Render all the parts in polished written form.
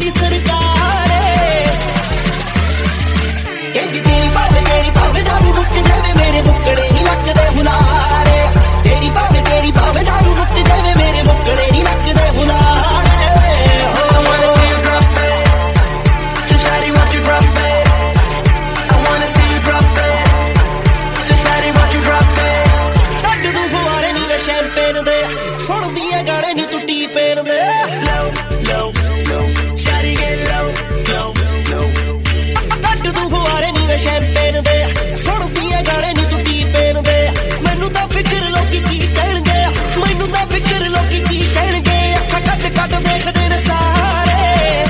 दी सरकार कहती तेरी भावे दारू मुक जावे मेरे मुक्कड़े नहीं लगदे हुलारे तेरी भावे दारू मुक जावे मेरे मुक्कड़े नहीं लगदे हुलारे I wanna see you drop it so shawty won't you drop it I wanna see you drop it so shawty won't you drop it ਕੱਢ ਦੂੰ ਫੁਆਰੇ ਨੀ ਵੇ ਸ਼ੈਂਪੇਨ ਦੇ ਸੁਣਦੀ ਐ ਗਾਣੇ ਨੀ ਤੂੰ ਟੀ ਪੇਨ ਦੇ shawty get low ਕੱਢ ਦੂੰ ਫੁਆਰੇ ਨੀ ਵੇ ਸ਼ੈਂਪੇਨ ਦੇ ਸੁਣਦੀ ਐ ਗਾਣੇ ਨੀ ਤੂੰ ਟੀ ਪੇਨ ਦੇ ਮੈਨੂੰ ਤਾਂ ਫਿਕਰ ਲੋਕੀ ਕੀ ਕਹਿਣਗੇ ਮੈਨੂੰ ਤਾਂ ਫਿਕਰ ਲੋਕੀ ਕੀ ਕਹਿਣਗੇ ਅੱਖਾਂ ਕੱਢ ਦੇਖਦੇ ਨੇ ਸਾਰੇ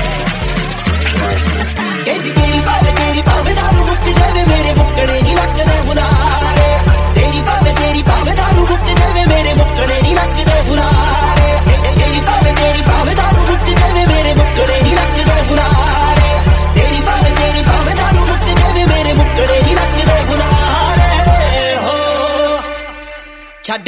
ਕਹਿੰਦੀ ਤੇਰੀ ਭਾਵੇਂ ਦਾਰੂ ਮੁੱਕ ਜਾਵੇ ਮੇਰੇ ਮੁੱਕੜੇ ਨਹੀਂ ਲੱਗਦੇ ਹੁਲਾਰੇ ਤੇਰੀ ਭਾਵੇਂ ਦਾਰੂ ਮੁੱਕ ਜਾਵੇ ਮੇਰੇ ਮੁੱਕੜੇ ਨਹੀਂ ਲੱਗਦੇ ਹੁਲਾਰੇ ਤੇਰੀ ਭਾਵੇਂ ਦਾਰੂ ਮੁੱਕ ਜਾਵੇ ਮੇਰੇ ਮੁੱਕੜੇ ਨਹੀਂ ਲੱਗਦੇ ਹੁਲਾਰੇ ਤੇਰੀ ਭਾਵੇਂ ਦਾਰੂ ਮੁੱਕ ਜਾਵੇ ਮੇਰੇ ਮੁੱਕੜੇ ਨਹੀਂ ਲੱਗਦੇ ਹੁਲਾਰੇ ਹੋ ਛੱਡ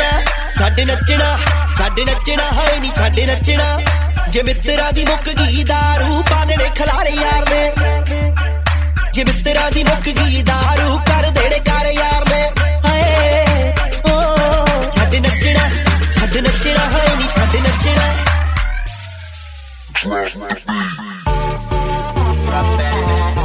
ਨੱਚਣਾ ਹਾਏ ਨੀ ਛੱਡ ਨੱਚਣਾ ਜੇ ਮਿੱਤਰਾਂ ਦੀ ਮੁੱਕ ਗਈ ਦਾਰੂ ਪਾ ਦੇਣੇ ਖਲਾਰੇ ਯਾਰ ਨੇ ਜੇ ਮਿੱਤਰਾਂ ਦੀ ਮੁੱਕ ਗਈ ਦਾਰੂ ਕਰ ਦੇਣੇ ਕਰ ਯਾਰ ਨੇ ਹਾਏ ਓ ਛੱਡ ਨੱਚਣਾ ਹਾਏ ਨੀ ਛੱਡ ਨੱਚਣਾ Drop that